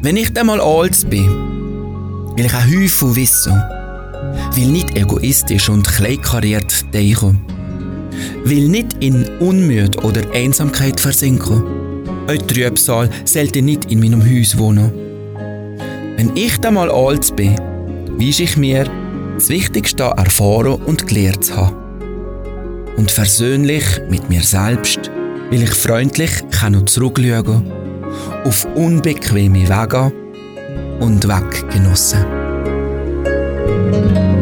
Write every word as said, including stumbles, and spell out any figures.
Wenn ich dann mal alt bin, will ich einen Haufen wissen, will nicht egoistisch und kleinkariert denken, will nicht in Unmut oder Einsamkeit versinken. Ein Trübsal sollte nicht in meinem Haus wohnen. Wenn ich dann mal alt bin, wünsche ich mir, das Wichtigste erfahren und gelernt zu haben. Und versöhnlich mit mir selbst will ich freundlich zurückschauen, auf unbequeme Wege und Weggenossen.